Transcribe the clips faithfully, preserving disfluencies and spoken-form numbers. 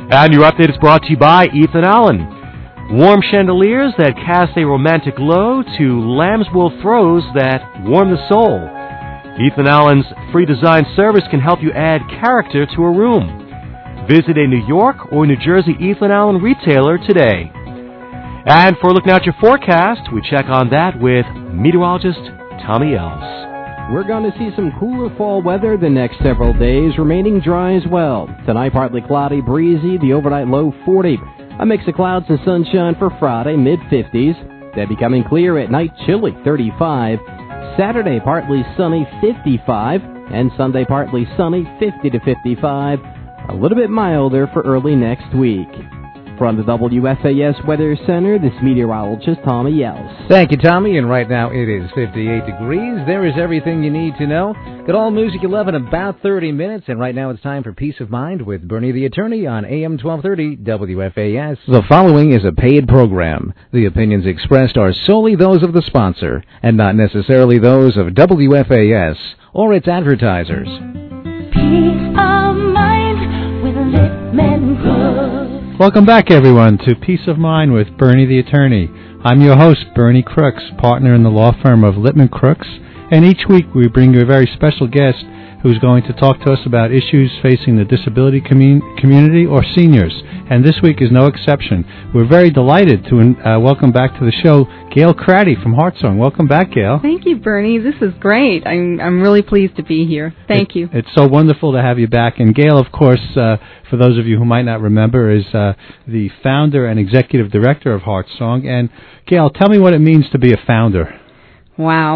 And your update is brought to you by Ethan Allen. Warm chandeliers that cast a romantic glow to lamb's wool throws that warm the soul. Ethan Allen's free design service can help you add character to a room. Visit a New York or New Jersey Ethan Allen retailer today. And for looking at your forecast, we check on that with meteorologist Tommy Els. We're going to see some cooler fall weather the next several days, remaining dry as well. Tonight, partly cloudy, breezy, the overnight low forty. A mix of clouds and sunshine for Friday, mid-fifties. Then becoming clear at night, chilly, thirty-five. Saturday, partly sunny, fifty-five. And Sunday, partly sunny, fifty to fifty-five. A little bit milder for early next week. From the W F A S Weather Center, this meteorologist Tommy Els. Thank you, Tommy. And right now it is fifty-eight degrees. There is everything you need to know. Got all music eleven, about thirty minutes. And right now it's time for Peace of Mind with Bernie the Attorney on A M twelve thirty W F A S. The following is a paid program. The opinions expressed are solely those of the sponsor and not necessarily those of W F A S or its advertisers. Peace of mind with Lippman Crooks. Welcome back, everyone, to Peace of Mind with Bernie the Attorney. I'm your host, Bernie Crooks, partner in the law firm of Lippman Crooks, and each week we bring you a very special guest who's going to talk to us about issues facing the disability commun- community or seniors, and this week is no exception. We're very delighted to uh, welcome back to the show Gail Craddy from Heartsong. Welcome back, Gail. Thank you, Bernie. This is great. I'm I'm really pleased to be here. Thank it, you. It's so wonderful to have you back. And Gail, of course, uh, for those of you who might not remember, is uh, the founder and executive director of Heartsong. And Gail, tell me what it means to be a founder. Wow.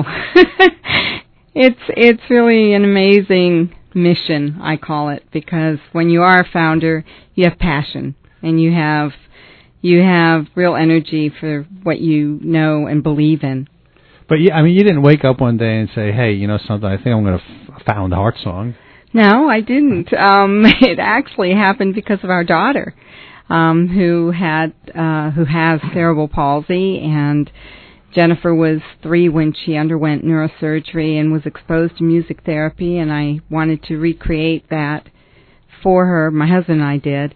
It's it's really an amazing mission, I call it, because when you are a founder, you have passion and you have you have real energy for what you know and believe in. But yeah, I mean, you didn't wake up one day and say, "Hey, you know something? I think I'm going to f- found Heartsong." No, I didn't. Um, it actually happened because of our daughter, um, who had uh, who has cerebral palsy, and Jennifer was three when she underwent neurosurgery and was exposed to music therapy, and I wanted to recreate that for her. My husband and I did,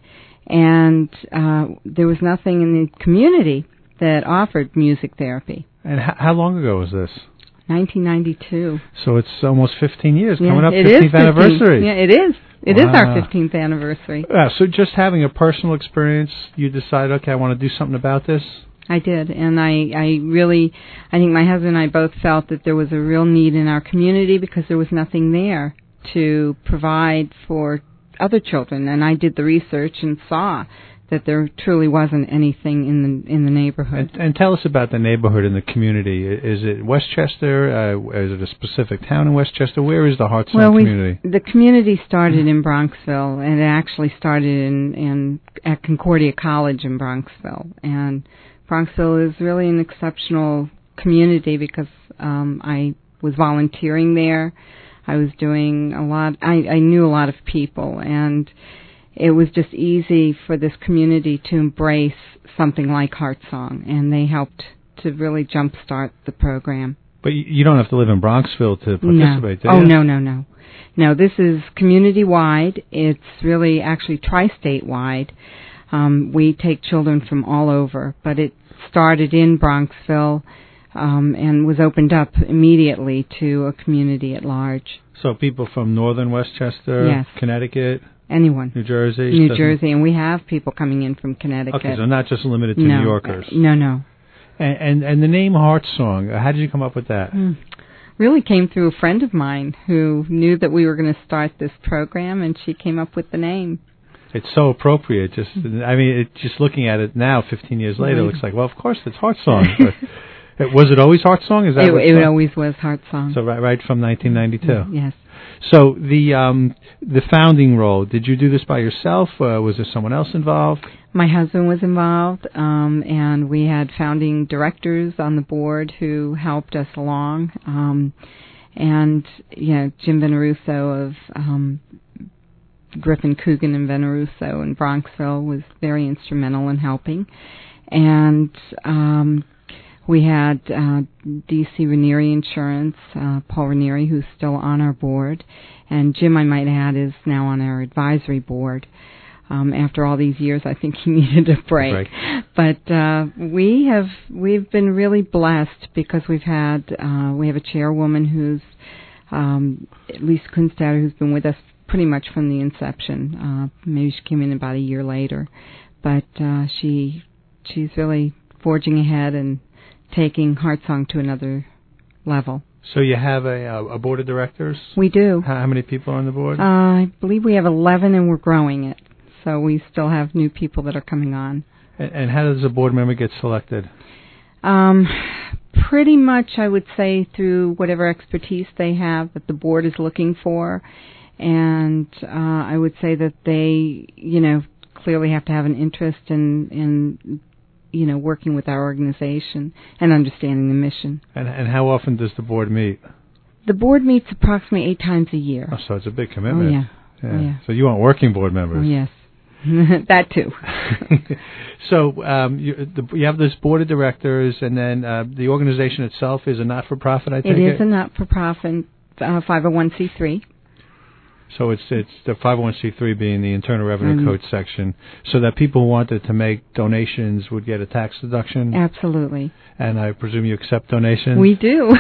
and uh, there was nothing in the community that offered music therapy. And h- how long ago was this? nineteen ninety-two. So it's almost fifteen years, yeah, coming up it fifteenth is fifteen. anniversary. Yeah, it is. It wow. is our fifteenth anniversary. Yeah, so just having a personal experience, you decided, okay, I want to do something about this? I did, and I, I really, I think my husband and I both felt that there was a real need in our community because there was nothing there to provide for other children, and I did the research and saw that there truly wasn't anything in the in the neighborhood. And, and tell us about the neighborhood and the community. Is it Westchester? Uh, is it a specific town in Westchester? Where is the Heartsong well, community? The community started in Bronxville, and it actually started in, in at Concordia College in Bronxville, and Bronxville is really an exceptional community because um, I was volunteering there. I was doing a lot. I, I knew a lot of people, and it was just easy for this community to embrace something like Heartsong, and they helped to really jumpstart the program. But you don't have to live in Bronxville to participate, no. do you? Oh, no, no, no. No, this is community-wide. It's really actually tri-state-wide. Um, we take children from all over, but it started in Bronxville um, and was opened up immediately to a community at large. So people from northern Westchester, yes. Connecticut, anyone, New Jersey, New Jersey, and we have people coming in from Connecticut. Okay, so not just limited to no, New Yorkers. No, no. And and, and the name Heartsong, how did you come up with that? Mm. Really came through a friend of mine who knew that we were going to start this program, and she came up with the name. It's so appropriate. Just, I mean, it, just looking at it now, fifteen years later, it looks like, well, of course, it's Heartsong. But it, was it always Heartsong? Is that it, what it always was Heartsong. So right, right from nineteen ninety-two. Yes. So the um, the founding role, did you do this by yourself? Uh, was there someone else involved? My husband was involved, um, and we had founding directors on the board who helped us along. Um, and, you know, Jim Veneruso of um, Griffin, Coogan, and Veneruso in Bronxville was very instrumental in helping. And um, we had uh, D C Ranieri Insurance, uh, Paul Ranieri, who's still on our board. And Jim, I might add, is now on our advisory board. Um, after all these years, I think he needed a break. Right. But uh, we have we've been really blessed because we've had uh, we have a chairwoman who's um, Lisa Kunstadter, who's been with us pretty much from the inception. Uh, maybe she came in about a year later, but uh, she she's really forging ahead and taking Heartsong to another level. So you have a, a board of directors? We do. How, how many people are on the board? Uh, I believe we have eleven, and we're growing it. So we still have new people that are coming on. And, and how does a board member get selected? Um, pretty much, I would say, through whatever expertise they have that the board is looking for. And uh, I would say that they, you know, clearly have to have an interest in, in you know, working with our organization and understanding the mission. And, and how often does the board meet? The board meets approximately eight times a year. Oh, so it's a big commitment. Oh, yeah. Yeah. Oh, yeah. So you want working board members? Oh, yes. That too. So um, you, the, you have this board of directors, and then uh, the organization itself is a not-for-profit, I think? It is a not-for-profit uh, five oh one c three. So it's it's the five oh one c three being the Internal Revenue Um, Code section, so that people who wanted to make donations would get a tax deduction? Absolutely. And I presume you accept donations? We do.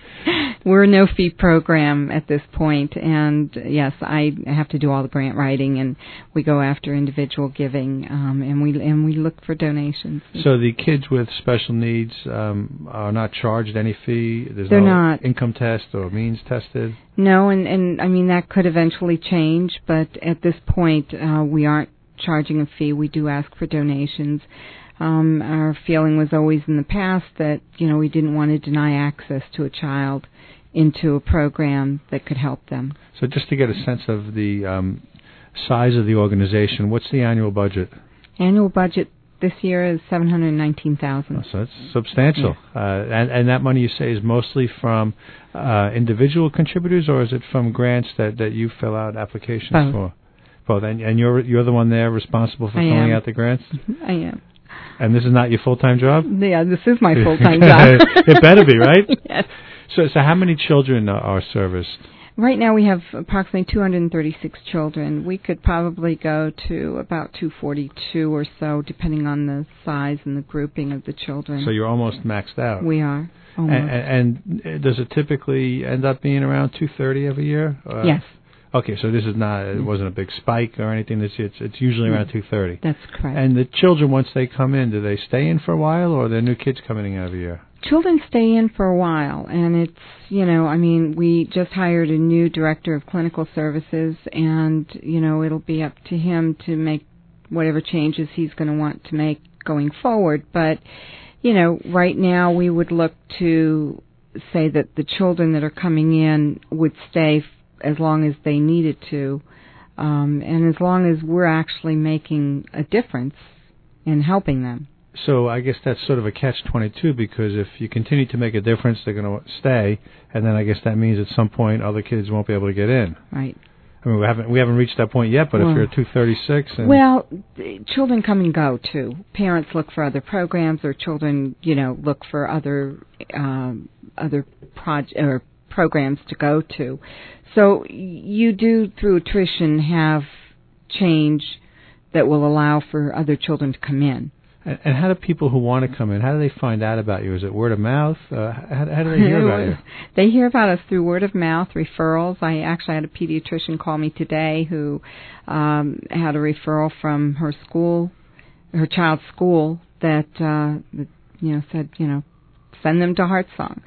We're a no-fee program at this point, and yes, I have to do all the grant writing, and we go after individual giving, um, and we and we look for donations. So the kids with special needs um, are not charged any fee? There's They're no not. income test or means tested? No, and, and I mean, that could eventually change, but at this point, uh, we aren't charging a fee. We do ask for donations. Um, our feeling was always in the past that, you know, we didn't want to deny access to a child into a program that could help them. So just to get a sense of the um, size of the organization, what's the annual budget? Annual budget this year is seven hundred nineteen thousand dollars. Oh, so it's substantial. Yeah. Uh, and, and that money, you say, is mostly from uh, individual contributors, or is it from grants that, that you fill out applications Both. for? Both. And, and you're you're the one there responsible for I filling am. out the grants? I am. And this is not your full-time job? Yeah, this is my full-time job. It better be, right? Yes. So, so how many children are, are serviced? Right now we have approximately two hundred thirty-six children. We could probably go to about two hundred forty-two or so, depending on the size and the grouping of the children. So you're almost maxed out. We are. Almost. And, and does it typically end up being around two hundred thirty every year? Uh, yes. Okay, so this is not, it wasn't a big spike or anything this year. It's, it's usually around two hundred thirty. That's correct. And the children, once they come in, do they stay in for a while, or are there new kids coming in every year? Children stay in for a while, and it's, you know, I mean, we just hired a new director of clinical services, and, you know, it'll be up to him to make whatever changes he's going to want to make going forward. But, you know, right now we would look to say that the children that are coming in would stay f- as long as they needed to, um, and as long as we're actually making a difference in helping them. So I guess that's sort of a catch twenty-two, because if you continue to make a difference, they're going to stay, and then I guess that means at some point other kids won't be able to get in. Right. I mean, we haven't we haven't reached that point yet, but well, if you're at two thirty-six, and well, children come and go too. Parents look for other programs, or children, you know, look for other um, other proj- or programs to go to. So you do, through attrition, have change that will allow for other children to come in. And, and how do people who want to come in, how do they find out about you? Is it word of mouth? Uh, how, how do they hear about you? They hear about us through word of mouth, referrals. I actually had a pediatrician call me today who um, had a referral from her school, her child's school, that, uh, that you know said, you know, send them to Heartsong.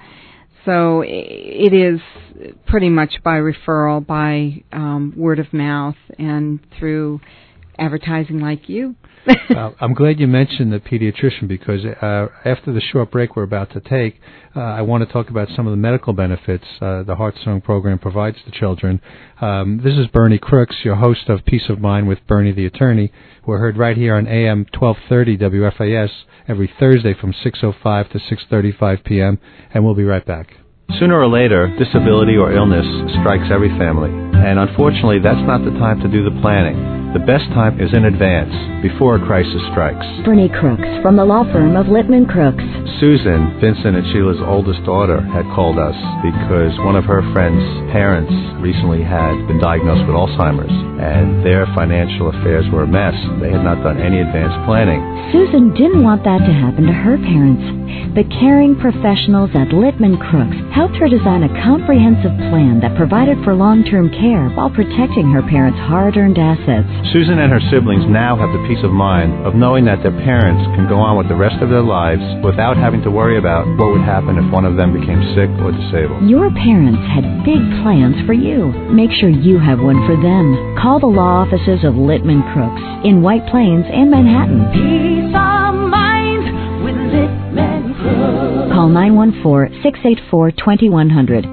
So it is pretty much by referral, by um, word of mouth, and through advertising like you. uh, I'm glad you mentioned the pediatrician, because uh, after the short break we're about to take, uh, I want to talk about some of the medical benefits uh, the Heartsong program provides to children. Um, this is Bernie Crooks, your host of Peace of Mind with Bernie the Attorney. We're heard right here on A M twelve thirty W F A S every Thursday from six oh five to six thirty-five p.m., and we'll be right back. Sooner or later, disability or illness strikes every family, and unfortunately that's not the time to do the planning. The best time is in advance. before a crisis strikes. Bernie Crooks from the law firm of Littman Crooks. Susan, Vincent and Sheila's oldest daughter, had called us because one of her friend's parents recently had been diagnosed with Alzheimer's, and their financial affairs were a mess. They had not done any advanced planning. Susan didn't want that to happen to her parents. The caring professionals at Littman Crooks helped her design a comprehensive plan that provided for long-term care while protecting her parents' hard-earned assets. Susan and her siblings now have the peace of mind of knowing that their parents can go on with the rest of their lives without having to worry about what would happen if one of them became sick or disabled. Your parents had big plans for you. Make sure you have one for them. Call the law offices of Littman Crooks in White Plains and Manhattan. Peace of mind with Littman Crooks. Call nine one four, six eight four, two one zero zero.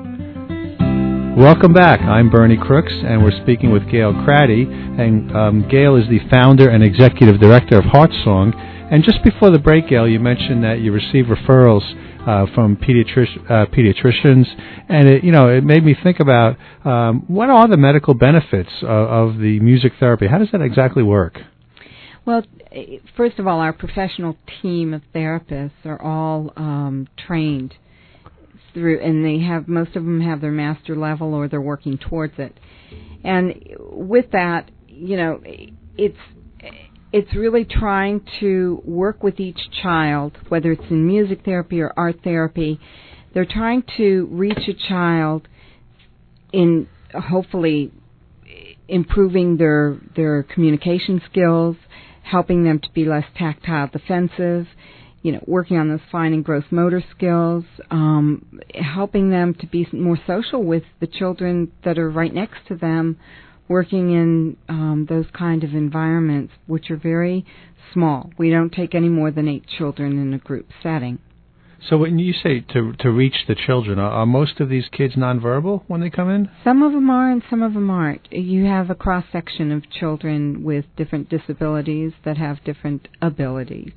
Welcome back. I'm Bernie Crooks, and we're speaking with Gail Craddy. And um, Gail is the founder and executive director of HeartSong. And just before the break, Gail, you mentioned that you receive referrals uh, from pediatric, uh, pediatricians, and it, you know, it made me think about um, what are the medical benefits of, of the music therapy? How does that exactly work? Well, first of all, our professional team of therapists are all um, trained through, and they have most of them have their master level or they're working towards it. And with that, you know, it's it's really trying to work with each child, whether it's in music therapy or art therapy. They're trying to reach a child in hopefully improving their their communication skills, helping them to be less tactile defensive, you know, working on those fine and gross motor skills, um, helping them to be more social with the children that are right next to them, working in um, those kind of environments, which are very small. We don't take any more than eight children in a group setting. So when you say to to reach the children, are, are most of these kids nonverbal when they come in? Some of them are and some of them aren't. You have a cross-section of children with different disabilities that have different abilities.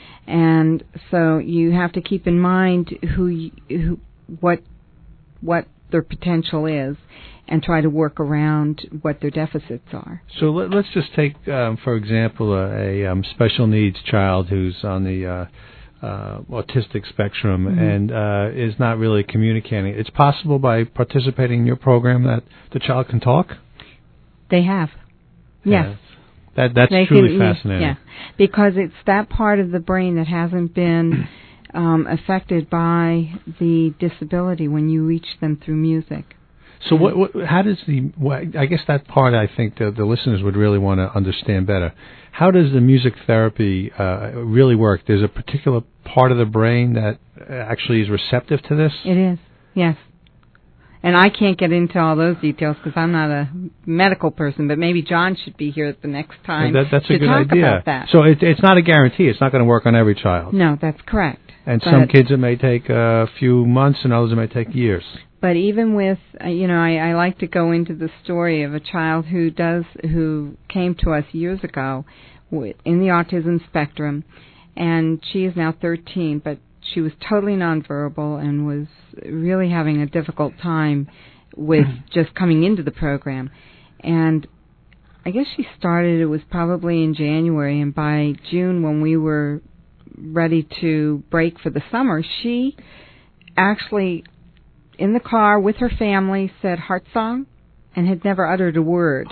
And so you have to keep in mind who, you, who what what their potential is and try to work around what their deficits are. So let, let's just take, um, for example, a, a um, special needs child who's on the uh, uh, autistic spectrum mm-hmm. and uh, is not really communicating. It's possible by participating in your program that the child can talk? They have. Yes. Yeah. That That's they truly can, fascinating. Yeah, because it's that part of the brain that hasn't been um, affected by the disability when you reach them through music. So what, what, how does the, what, I guess that part I think the, the listeners would really want to understand better. How does the music therapy uh, really work? There's a particular part of the brain that actually is receptive to this? It is, yes. And I can't get into all those details because I'm not a medical person, but maybe John should be here at the next time that, that's to a good talk idea. about that. So it, it's not a guarantee. It's not going to work on every child. No, that's correct. And but some kids it may take a few months and others it may take years. But even with, uh, you know, I, I like to go into the story of a child who does, who came to us years ago w- in the autism spectrum, and she is now thirteen, but she was totally nonverbal and was really having a difficult time with just coming into the program. And I guess she started, it was probably in January, and by June when we were ready to break for the summer, she actually, in the car with her family, said HeartSong and had never uttered a word.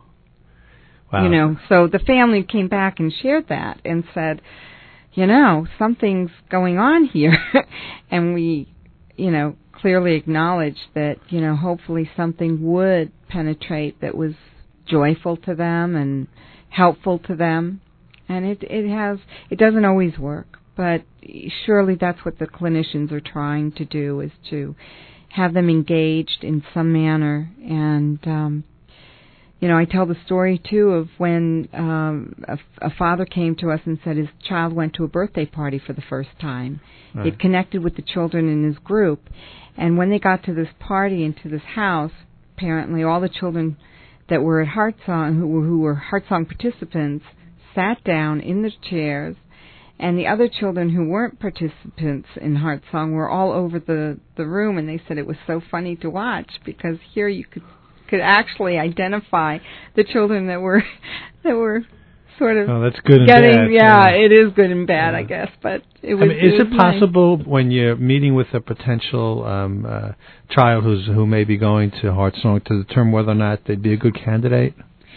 Wow. You know, so the family came back and shared that and said, you know, something's going on here. And we, you know, clearly acknowledged that, you know, hopefully something would penetrate that was joyful to them and helpful to them. And it, it has, it doesn't always work, but surely that's what the clinicians are trying to do, is to have them engaged in some manner. And, um, you know, I tell the story, too, of when um, a, a father came to us and said his child went to a birthday party for the first time. Right. It connected with the children in his group. And when they got to this party and to this house, apparently all the children that were at HeartSong, who were, who were HeartSong participants, sat down in the chairs, and the other children who weren't participants in HeartSong were all over the, the room, and they said it was so funny to watch because here you could could actually identify the children that were that were sort of oh, that's good and getting, bad. yeah, yeah, it is good and bad, yeah. I guess, but it was. I mean, is it, it was possible when you're meeting with a potential um, uh, child who's who may be going to Heartsong to determine whether or not they'd be a good candidate?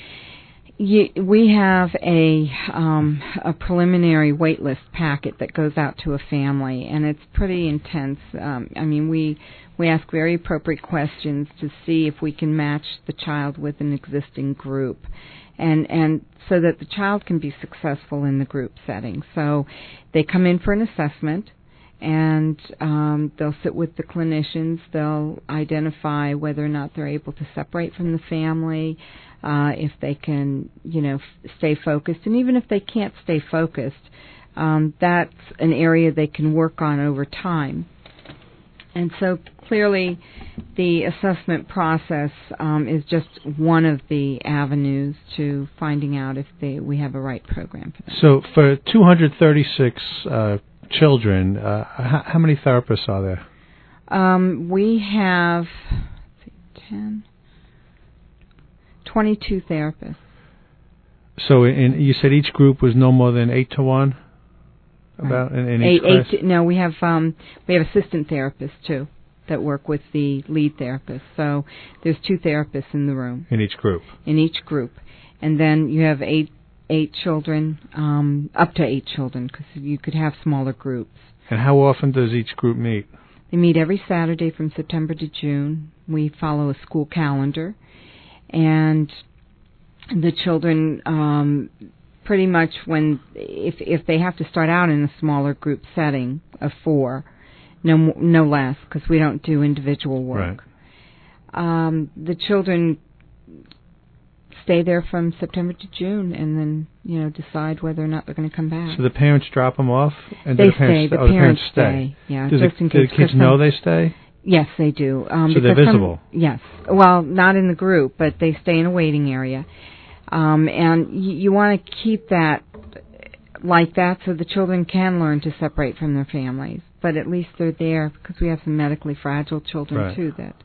Ye- we have a um, a preliminary wait list packet that goes out to a family, and it's pretty intense. Um, I mean, we we ask very appropriate questions to see if we can match the child with an existing group, and and so that the child can be successful in the group setting. So they come in for an assessment, and um, they'll sit with the clinicians. They'll identify whether or not they're able to separate from the family. Uh, if they can, you know, f- stay focused. And even if they can't stay focused, um, that's an area they can work on over time. And so clearly the assessment process um, is just one of the avenues to finding out if they, we have a right program for them. So for two hundred thirty-six uh, children, uh, how, how many therapists are there? Um, we have let's see, ten... twenty-two therapists. So in, you said each group was no more than eight to one? About right. in, in eight, each class? eight to, no, we have um, we have assistant therapists too that work with the lead therapist. So there's two therapists in the room. In each group? In each group. And then you have eight eight children, um, up to eight children, because you could have smaller groups. And how often does each group meet? They meet every Saturday from September to June. We follow a school calendar. And the children, um, pretty much when, if if they have to start out in a smaller group setting of four, no mo- no less, because we don't do individual work. Right. Um, the children stay there from September to June, and then you know decide whether or not they're going to come back. So the parents drop them off, and they do the parents stay. The, oh, parents, the parents stay. Yeah, do just the, in case. Do the kids know they stay? Yes, they do. Um, so they're visible? Some, yes. Well, not in the group, but they stay in a waiting area. Um, and y- you want to keep that like that so the children can learn to separate from their families. But at least they're there because we have some medically fragile children, right. too. That.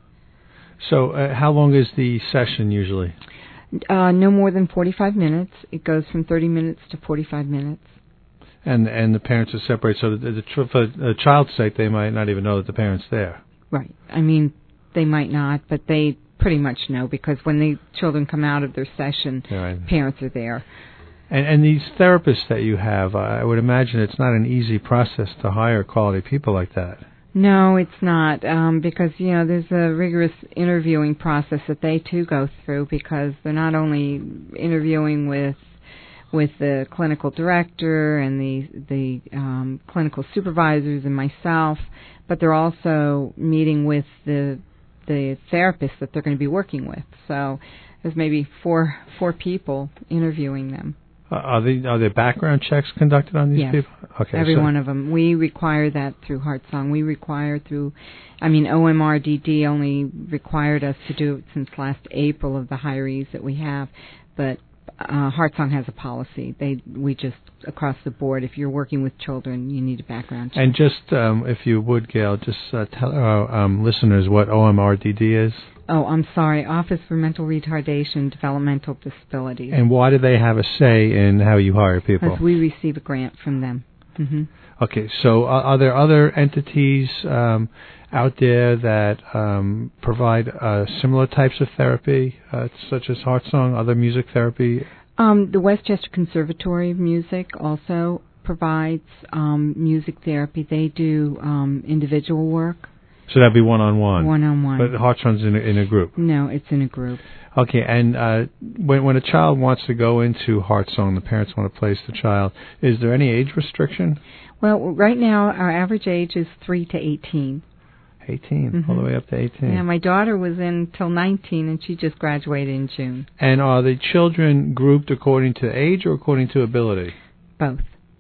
So uh, how long is the session usually? Uh, no more than forty-five minutes. It goes from thirty minutes to forty-five minutes. And and the parents are separate, so the, the, for the child's sake, they might not even know that the parent's there. Right. I mean, they might not, but they pretty much know because when the children come out of their session, right. parents are there. And and these therapists that you have, I would imagine it's not an easy process to hire quality people like that. No, it's not, um, because, you know, there's a rigorous interviewing process that they, too, go through because they're not only interviewing with with the clinical director and the the um, clinical supervisors and myself, but they're also meeting with the the therapists that they're going to be working with. So there's maybe four four people interviewing them. Uh, are they are there background checks conducted on these yes. people? Okay, every so one of them. We require that through Heartsong. We require through, I mean, O M R D D only required us to do it since last April of the hirees that we have, but Uh, Heartsong has a policy. They we just across the board. If you're working with children, you need a background check. And just um, if you would, Gail, just uh, tell our um, listeners what O M R D D is. Oh, I'm sorry. Office for Mental Retardation, Developmental Disabilities. And why do they have a say in how you hire people? Because we receive a grant from them. Mm-hmm. Okay, so are, are there other entities um, out there that um, provide uh, similar types of therapy, uh, such as Heartsong, other music therapy? Um, the Westchester Conservatory of Music also provides um, music therapy. They do um, individual work. So that'd be one-on-one? One-on-one. But Heartsong's in a, in a group? No, it's in a group. Okay, and uh, when when a child wants to go into Heartsong, the parents want to place the child, is there any age restriction? Well, right now our average age is three to eighteen. eighteen, mm-hmm. all the way up to eighteen. Yeah, my daughter was in till nineteen, and she just graduated in June. And are the children grouped according to age or according to ability? Both.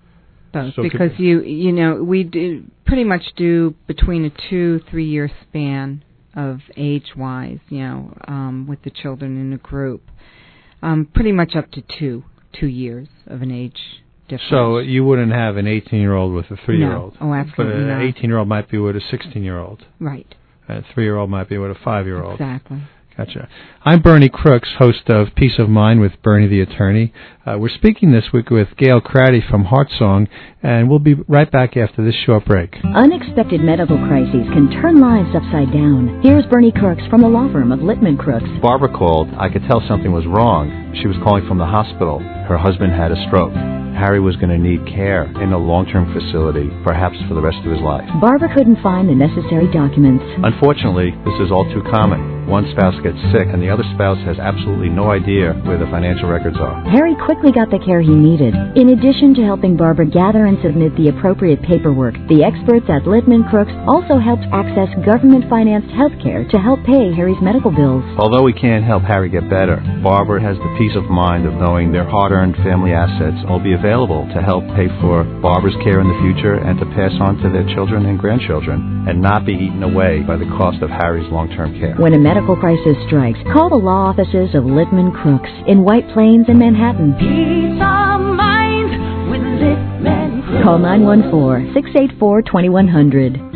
Both, so because you you know we do pretty much do between a two three year span of age wise, you know, um, with the children in a group, um, pretty much up to two two years of an age difference. So you wouldn't have an eighteen year old with a three year old. No. Oh, absolutely but an not. eighteen year old might be with a sixteen year old. Right. A three year old might be with a five year old. Exactly. Gotcha. I'm Bernie Crooks, host of Peace of Mind with Bernie the Attorney. Uh, we're speaking this week with Gail Craddy from Heartsong, and we'll be right back after this short break. Unexpected medical crises can turn lives upside down. Here's Bernie Crooks from the law firm of Littman Crooks. Barbara called. I could tell something was wrong. She was calling from the hospital. Her husband had a stroke. Harry was going to need care in a long-term facility, perhaps for the rest of his life. Barbara couldn't find the necessary documents. Unfortunately, this is all too common. One spouse gets sick and the other spouse has absolutely no idea where the financial records are. Harry quickly got the care he needed. In addition to helping Barbara gather and submit the appropriate paperwork, the experts at Littman Crooks also helped access government-financed health care to help pay Harry's medical bills. Although we can't help Harry get better, Barbara has the peace of mind of knowing their hard-earned family assets will be available to help pay for Barbara's care in the future and to pass on to their children and grandchildren and not be eaten away by the cost of Harry's long-term care. When a medical crisis strikes, call the law offices of Littman Crooks in White Plains and Manhattan. Peace of mind with Littman Crooks. Call nine one four, six eight four, two one zero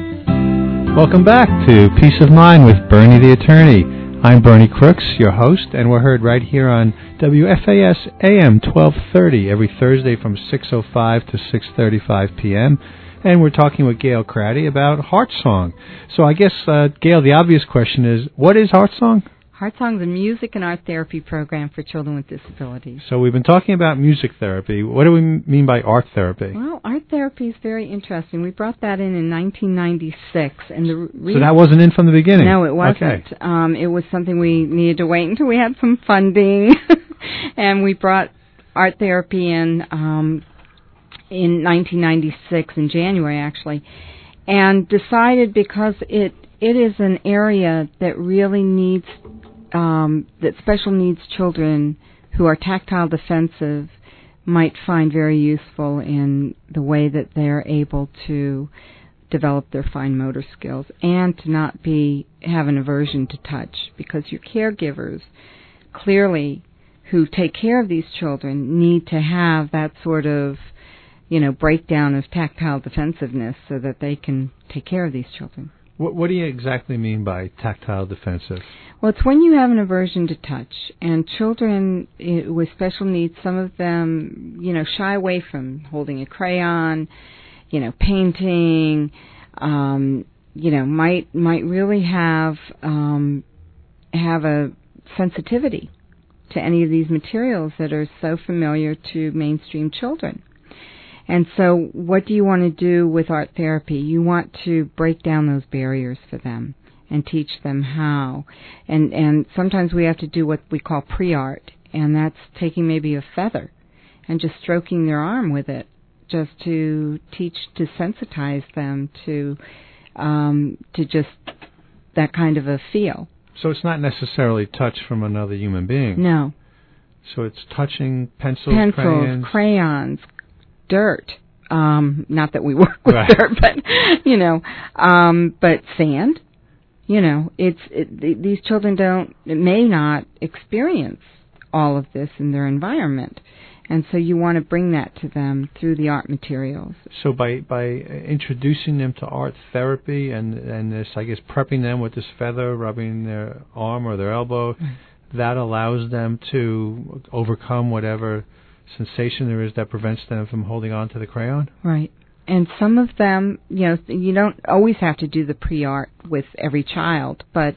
zero. Welcome back to Peace of Mind with Bernie the Attorney. I'm Bernie Crooks, your host, and we're heard right here on W F A S A M twelve thirty every Thursday from six oh five to six thirty-five p.m., and we're talking with Gail Craddy about Heartsong. So I guess, uh, Gail, the obvious question is, what is Heartsong? Heartsong is a music and art therapy program for children with disabilities. So we've been talking about music therapy. What do we mean by art therapy? Well, art therapy is very interesting. We brought that in in nineteen ninety-six. And the re- so that wasn't in from the beginning? No, it wasn't. Okay. Um, it was something we needed to wait until we had some funding. And we brought art therapy in um, in nineteen ninety-six, in January actually, and decided because it it is an area that really needs Um, that special needs children who are tactile defensive might find very useful in the way that they're able to develop their fine motor skills and to not be have an aversion to touch, because your caregivers clearly who take care of these children need to have that sort of, you know, breakdown of tactile defensiveness so that they can take care of these children. What, what do you exactly mean by tactile defensive? Well, it's when you have an aversion to touch, and children with special needs, some of them, you know, shy away from holding a crayon, you know, painting, um, you know, might might really have um, have a sensitivity to any of these materials that are so familiar to mainstream children. And so what do you want to do with art therapy? You want to break down those barriers for them and teach them how. And and sometimes we have to do what we call pre-art, and that's taking maybe a feather and just stroking their arm with it, just to teach, to sensitize them to um, to just that kind of a feel. So it's not necessarily touch from another human being. No. So it's touching pencils, Pencils, crayons, crayons, dirt. Um, not that we work with right. dirt, but you know, um, but sand. You know, it's it, th- these children don't may not experience all of this in their environment, and so you want to bring that to them through the art materials. So by by introducing them to art therapy and and this, I guess, prepping them with this feather, rubbing their arm or their elbow, right. that allows them to overcome whatever sensation there is that prevents them from holding on to the crayon? Right. And some of them, you know, you don't always have to do the pre-art with every child, but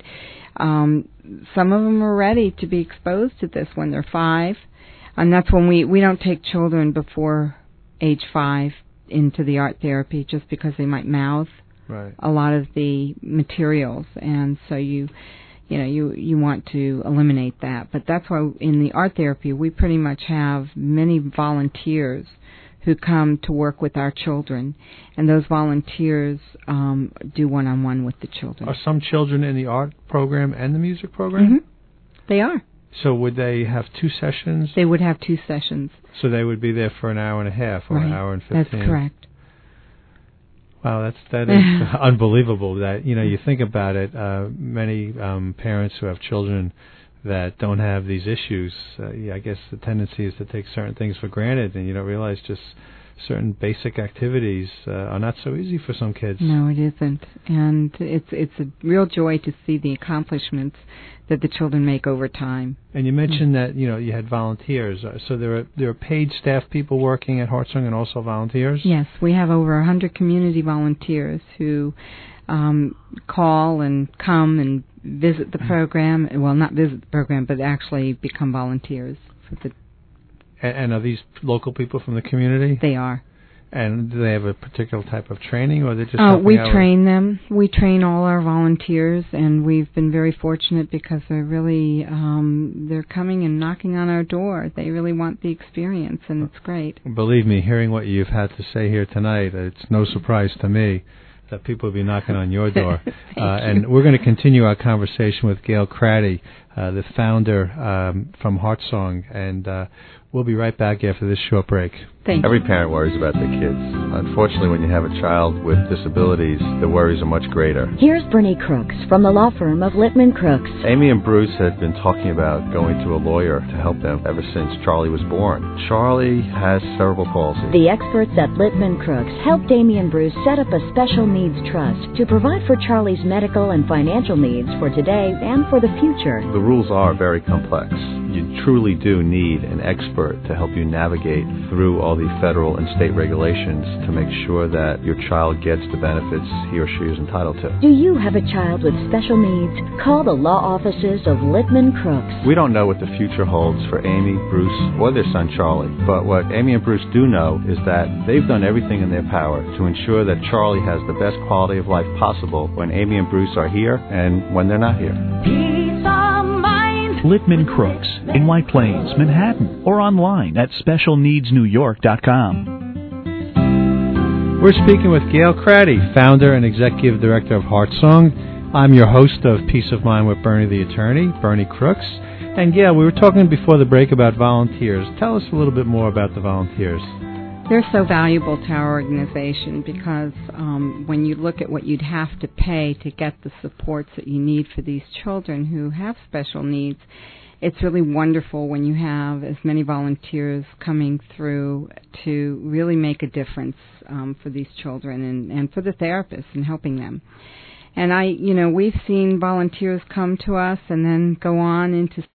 um, some of them are ready to be exposed to this when they're five. And that's when we, we don't take children before age five into the art therapy just because they might mouth right. a lot of the materials. And so you... You know, you you want to eliminate that. But that's why in the art therapy, we pretty much have many volunteers who come to work with our children. And those volunteers um, do one-on-one with the children. Are some children in the art program and the music program? Mm-hmm. They are. So would they have two sessions? They would have two sessions. So they would be there for an hour and a half or right. an hour and fifteen? That's correct. Wow, that's that is unbelievable. That you know, you think about it. Uh, many um, parents who have children that don't have these issues, uh, yeah, I guess the tendency is to take certain things for granted, and you don't realize just certain basic activities uh, are not so easy for some kids. No, it isn't. And it's it's a real joy to see the accomplishments that the children make over time. And you mentioned mm-hmm. that, you know, you had volunteers. Uh, so there are there are paid staff people working at Heartsong and also volunteers? Yes, we have over one hundred community volunteers who um, call and come and visit the program. Well, not visit the program, but actually become volunteers for the. And, and are these local people from the community? They are. And do they have a particular type of training, or they just? Uh, we out? train them. We train all our volunteers, and we've been very fortunate because they're really um, they're coming and knocking on our door. They really want the experience, and it's great. Believe me, hearing what you've had to say here tonight, it's no surprise to me that people will be knocking on your door. uh, and we're going to continue our conversation with Gail Craddy, uh, the founder um, from Heartsong, and uh, we'll be right back after this short break. Thank Every you. parent worries about their kids. Unfortunately, when you have a child with disabilities, the worries are much greater. Here's Bernie Crooks from the law firm of Littman Crooks. Amy and Bruce had been talking about going to a lawyer to help them ever since Charlie was born. Charlie has cerebral palsy. The experts at Littman Crooks helped Amy and Bruce set up a special needs trust to provide for Charlie's medical and financial needs for today and for the future. The rules are very complex. You truly do need an expert to help you navigate through all the federal and state regulations to make sure that your child gets the benefits he or she is entitled to. Do you have a child with special needs? Call the law offices of Littman Crooks. We don't know what the future holds for Amy, Bruce, or their son Charlie, but what Amy and Bruce do know is that they've done everything in their power to ensure that Charlie has the best quality of life possible when Amy and Bruce are here and when they're not here. Peace of mind. Littman Crooks in White Plains, Manhattan, or online at special needs new york dot com. We're speaking with Gail Craddy, founder and executive director of Heartsong. I'm your host of Peace of Mind with Bernie the Attorney, Bernie Crooks. And Gail, we were talking before the break about volunteers. Tell us a little bit more about the volunteers. They're so valuable to our organization because um, when you look at what you'd have to pay to get the supports that you need for these children who have special needs, it's really wonderful when you have as many volunteers coming through to really make a difference um, for these children and, and for the therapists and helping them. And I, you know, we've seen volunteers come to us and then go on into